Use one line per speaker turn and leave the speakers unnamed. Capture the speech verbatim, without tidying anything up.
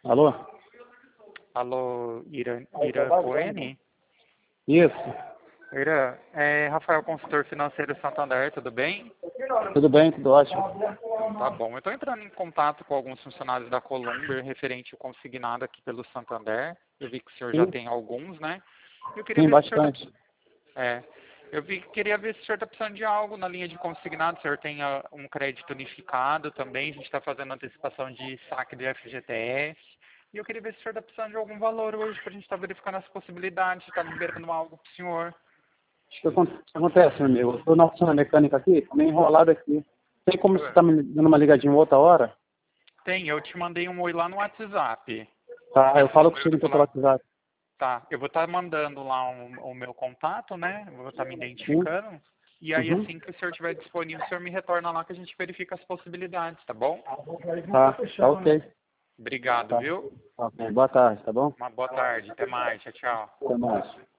Alô?
Alô, Ira, Ira Coene?
Isso.
Ira, é Rafael, consultor financeiro Santander, tudo bem?
Tudo bem, tudo ótimo.
Tá bom, eu estou entrando em contato com alguns funcionários da Columber referente ao consignado aqui pelo Santander. Eu vi que o senhor já
Sim,
tem alguns, né? Eu queria
sim,
ver se o senhor
bastante.
tá... É, eu vi, queria ver se o senhor está precisando de algo na linha de consignado. O senhor tem ah, um crédito unificado também. A gente está fazendo antecipação de saque do F G T S. E eu queria ver se o senhor está precisando de algum valor hoje para a gente estar verificando as possibilidades de estar liberando algo para o senhor.
O que acon- acontece, meu amigo? Eu estou na oficina mecânica aqui, tô meio enrolado aqui. Tem como você
É.
estar me dando uma ligadinha outra hora?
Tem, eu te mandei um oi lá no WhatsApp.
Tá, eu
Esse
falo
número
contigo
do
então pelo
celular.
WhatsApp.
Tá, eu vou estar mandando lá um- o meu contato, né? Eu vou estar me
Sim?
identificando. E aí,
Uhum.
assim que o senhor estiver disponível, o senhor me retorna lá que a gente verifica as possibilidades, tá bom?
Tá, tá ok.
Obrigado,
Tá.
viu?
Ok, boa tarde, tá bom?
Uma boa tarde. Até mais. Tchau, tchau.
Até mais.